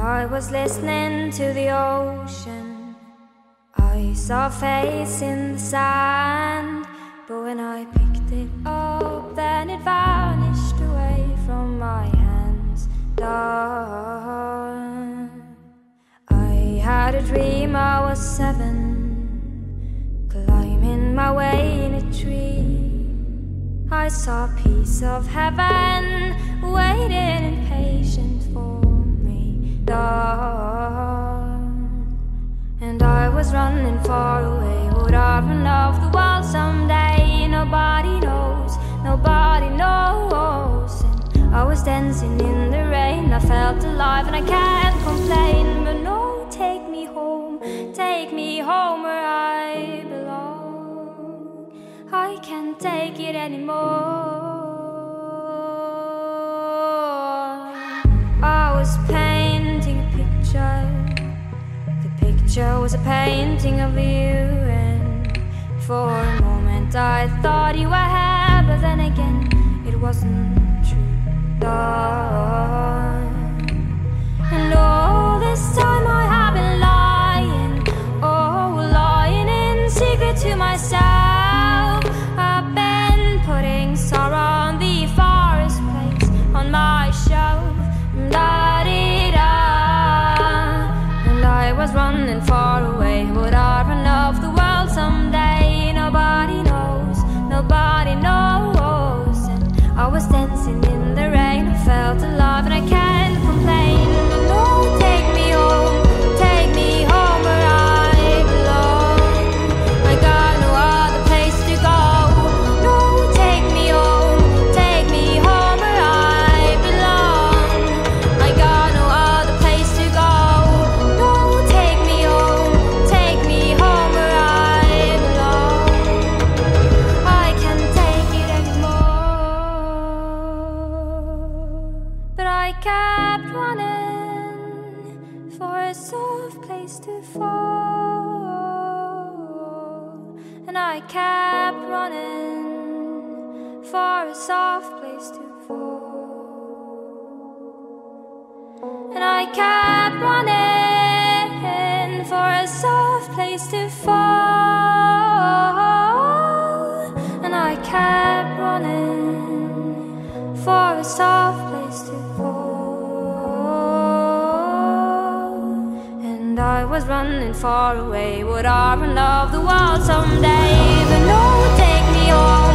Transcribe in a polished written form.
I was listening to the ocean. I saw a face in the sand, but when I picked it up, then it vanished away from my hands. Dark. I had a dream I was 7, climbing my way in a tree. I saw a piece of heaven waiting impatient for me. Dark. And I was running far away. Would I run off the wall someday? Nobody knows, nobody knows. And I was dancing in the rain. I felt alive and I can't complain. But no, take me home where I belong. I can't take it anymore. I was painting a picture. The picture was a painting of you, and for a moment I thought you were here, but then again it wasn't true. And all this time I have been lying, lying in secret to myself. I've been putting sorrow on the forest place on my shelf. And I was running far away. Would I run off the world someday? Nobody knows, nobody knows. And I was dancing in the rain. I felt alive and I can't complain. But no, take me home where I belong. I got no other place to go. No, take me home where I belong. I got no other place to go. No, take me home where I belong. I can't take it anymore. But I kept running for a soft place to fall. And I kept running for a soft place to fall. And I kept running for a soft place to fall. And I kept running for a soft place to fall. And I was running far away. Would I run off the world someday? But no, take me home